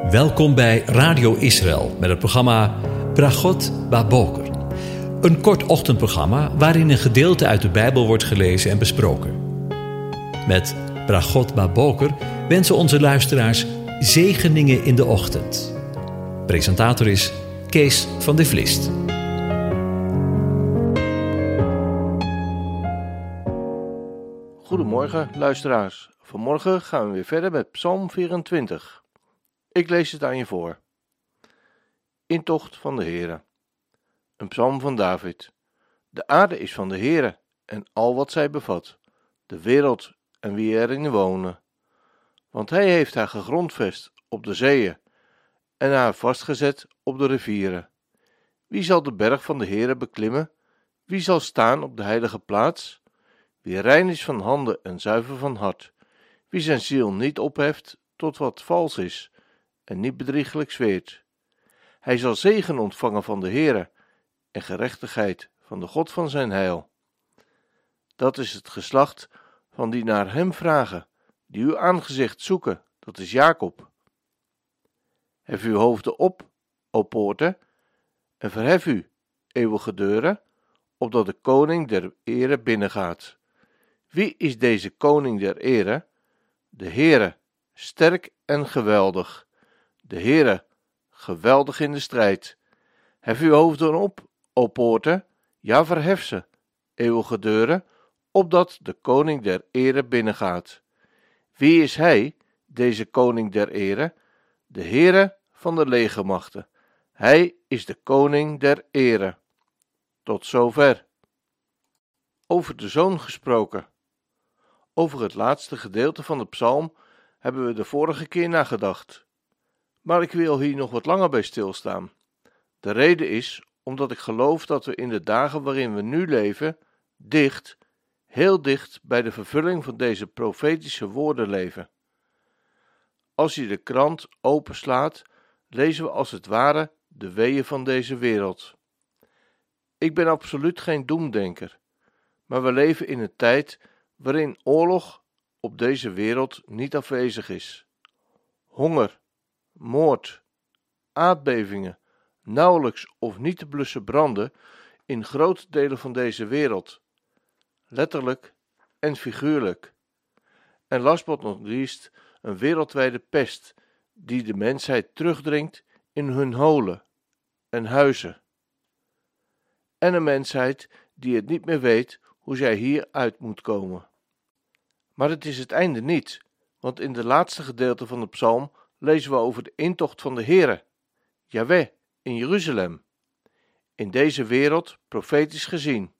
Welkom bij Radio Israël met het programma Bragot Baboker. Een kort ochtendprogramma waarin een gedeelte uit de Bijbel wordt gelezen en besproken. Met Bragot Baboker wensen onze luisteraars zegeningen in de ochtend. Presentator is Kees van de Vlist. Goedemorgen luisteraars. Vanmorgen gaan we weer verder met Psalm 24. Ik lees het aan je voor. Intocht van de Heere. Een psalm van David. De aarde is van de Heere en al wat zij bevat, de wereld en wie erin wonen. Want hij heeft haar gegrondvest op de zeeën en haar vastgezet op de rivieren. Wie zal de berg van de Heere beklimmen? Wie zal staan op de heilige plaats? Wie rein is van handen en zuiver van hart, wie zijn ziel niet opheft tot wat vals is en niet bedrieglijk zweert. Hij zal zegen ontvangen van de Heere en gerechtigheid van de God van zijn heil. Dat is het geslacht van die naar hem vragen, die uw aangezicht zoeken, dat is Jacob. Hef uw hoofden op, o poorten, en verhef u, eeuwige deuren, opdat de koning der ere binnengaat. Wie is deze koning der ere? De Heere, sterk en geweldig. De Heere, geweldig in de strijd. Hef uw hoofden op, o poorten, ja verhef ze, eeuwige deuren, opdat de koning der ere binnengaat. Wie is hij, deze koning der ere? De Heere van de legermachten. Hij is de koning der ere. Tot zover. Over de zoon gesproken. Over het laatste gedeelte van de psalm hebben we de vorige keer nagedacht. Maar ik wil hier nog wat langer bij stilstaan. De reden is omdat ik geloof dat we in de dagen waarin we nu leven, heel dicht bij de vervulling van deze profetische woorden leven. Als je de krant openslaat, lezen we als het ware de weeën van deze wereld. Ik ben absoluut geen doemdenker, maar we leven in een tijd waarin oorlog op deze wereld niet afwezig is. Honger, moord, aardbevingen, nauwelijks of niet te blussen branden in grote delen van deze wereld, letterlijk en figuurlijk. En last but not least een wereldwijde pest die de mensheid terugdringt in hun holen en huizen. En een mensheid die het niet meer weet hoe zij hieruit moet komen. Maar het is het einde niet, want in het laatste gedeelte van de psalm lezen we over de intocht van de Heere, Jahweh, in Jeruzalem, in deze wereld profetisch gezien.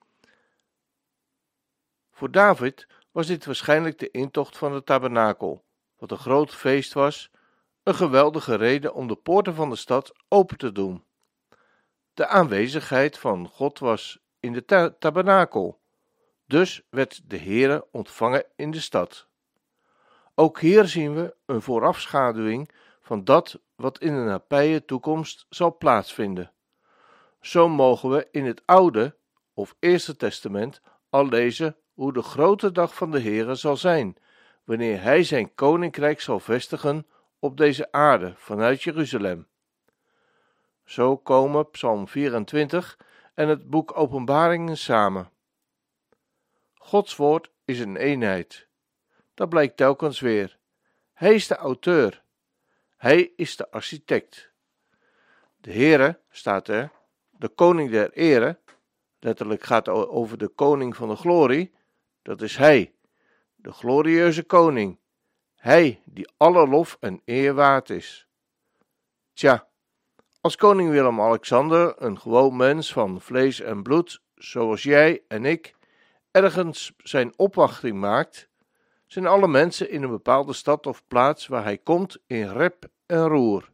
Voor David was dit waarschijnlijk de intocht van de tabernakel, wat een groot feest was, een geweldige reden om de poorten van de stad open te doen. De aanwezigheid van God was in de tabernakel, dus werd de Heere ontvangen in de stad. Ook hier zien we een voorafschaduwing van dat wat in de nabije toekomst zal plaatsvinden. Zo mogen we in het Oude of Eerste Testament al lezen hoe de grote dag van de Heere zal zijn, wanneer hij zijn koninkrijk zal vestigen op deze aarde vanuit Jeruzalem. Zo komen Psalm 24 en het boek Openbaringen samen. Gods woord is een eenheid. Dat blijkt telkens weer. Hij is de auteur. Hij is de architect. De Heere, staat er, de koning der ere, letterlijk gaat het over de koning van de glorie, dat is hij, de glorieuze koning. Hij die alle lof en eer waard is. Tja, als koning Willem-Alexander, een gewoon mens van vlees en bloed, zoals jij en ik, ergens zijn opwachting maakt, zijn alle mensen in een bepaalde stad of plaats waar hij komt in rep en roer.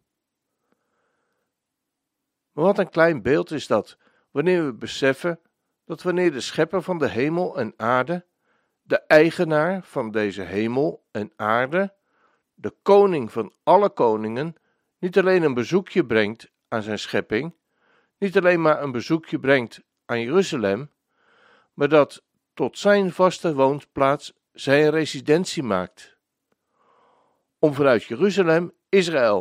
Maar wat een klein beeld is dat, wanneer we beseffen dat wanneer de schepper van de hemel en aarde, de eigenaar van deze hemel en aarde, de koning van alle koningen, niet alleen een bezoekje brengt aan zijn schepping, niet alleen maar een bezoekje brengt aan Jeruzalem, maar dat tot zijn vaste woonplaats zijn residentie maakt. Om vanuit Jeruzalem Israël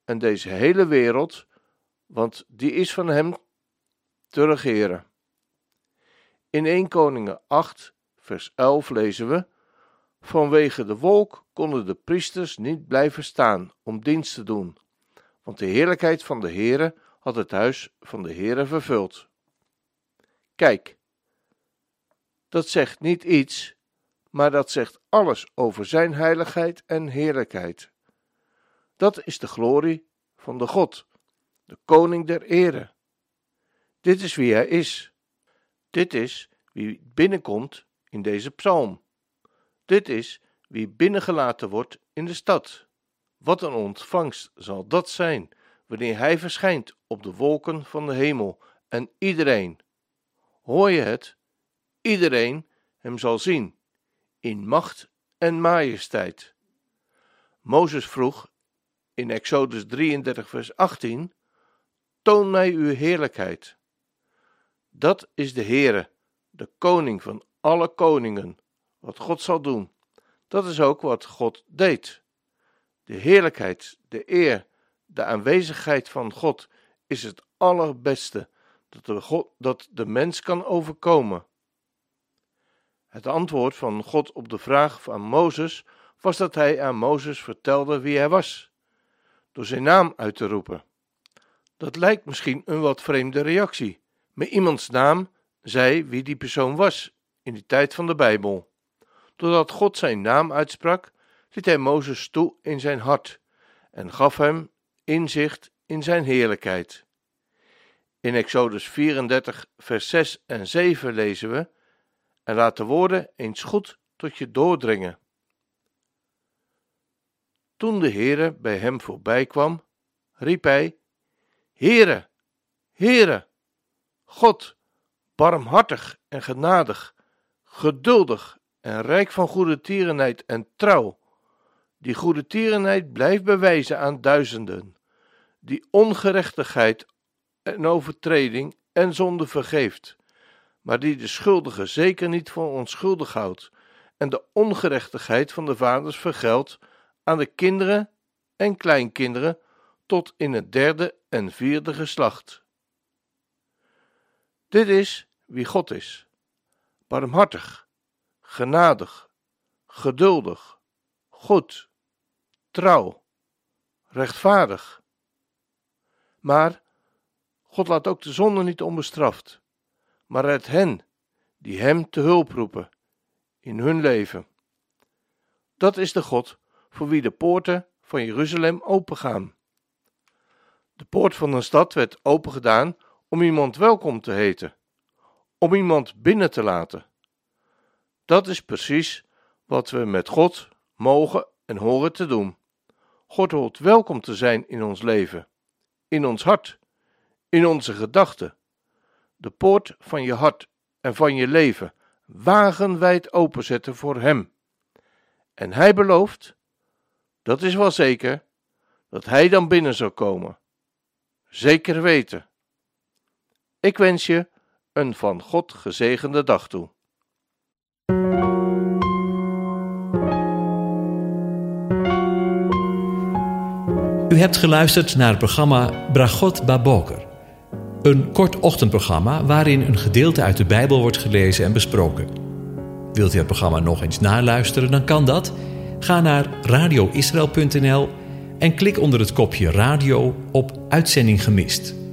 en deze hele wereld, want die is van hem te regeren. In 1 Koningen 8, vers 11 lezen we: vanwege de wolk konden de priesters niet blijven staan om dienst te doen, want de heerlijkheid van de Heere had het huis van de Heere vervuld. Kijk, dat zegt niet iets, maar dat zegt alles over zijn heiligheid en heerlijkheid. Dat is de glorie van de God, de koning der ere. Dit is wie hij is. Dit is wie binnenkomt in deze psalm. Dit is wie binnengelaten wordt in de stad. Wat een ontvangst zal dat zijn, wanneer hij verschijnt op de wolken van de hemel en iedereen, hoor je het, iedereen hem zal zien, in macht en majesteit. Mozes vroeg in Exodus 33 vers 18, toon mij uw heerlijkheid. Dat is de Heere, de koning van alle koningen, wat God zal doen. Dat is ook wat God deed. De heerlijkheid, de eer, de aanwezigheid van God is het allerbeste dat de mens kan overkomen. Het antwoord van God op de vraag van Mozes was dat hij aan Mozes vertelde wie hij was, door zijn naam uit te roepen. Dat lijkt misschien een wat vreemde reactie, maar iemands naam zei wie die persoon was in die tijd van de Bijbel. Doordat God zijn naam uitsprak, liet hij Mozes toe in zijn hart en gaf hem inzicht in zijn heerlijkheid. In Exodus 34 vers 6 en 7 lezen we: en laat de woorden eens goed tot je doordringen. Toen de Heere bij hem voorbij kwam, riep hij: Heere, Heere, God, barmhartig en genadig, geduldig en rijk van goedertierenheid en trouw, die goedertierenheid blijft bewijzen aan duizenden, die ongerechtigheid en overtreding en zonde vergeeft, maar die de schuldige zeker niet voor onschuldig houdt en de ongerechtigheid van de vaders vergeldt aan de kinderen en kleinkinderen tot in het 3e en 4e geslacht. Dit is wie God is: barmhartig, genadig, geduldig, goed, trouw, rechtvaardig. Maar God laat ook de zonde niet onbestraft, maar redt hen die hem te hulp roepen in hun leven. Dat is de God voor wie de poorten van Jeruzalem opengaan. De poort van een stad werd opengedaan om iemand welkom te heten, om iemand binnen te laten. Dat is precies wat we met God mogen en horen te doen. God hoort welkom te zijn in ons leven, in ons hart, in onze gedachten. De poort van je hart en van je leven wagenwijd openzetten voor hem. En hij belooft, dat is wel zeker, dat hij dan binnen zal komen. Zeker weten. Ik wens je een van God gezegende dag toe. U hebt geluisterd naar het programma Bragot Baboker. Een kort ochtendprogramma waarin een gedeelte uit de Bijbel wordt gelezen en besproken. Wilt u het programma nog eens naluisteren, dan kan dat. Ga naar radioisrael.nl en klik onder het kopje radio op Uitzending gemist.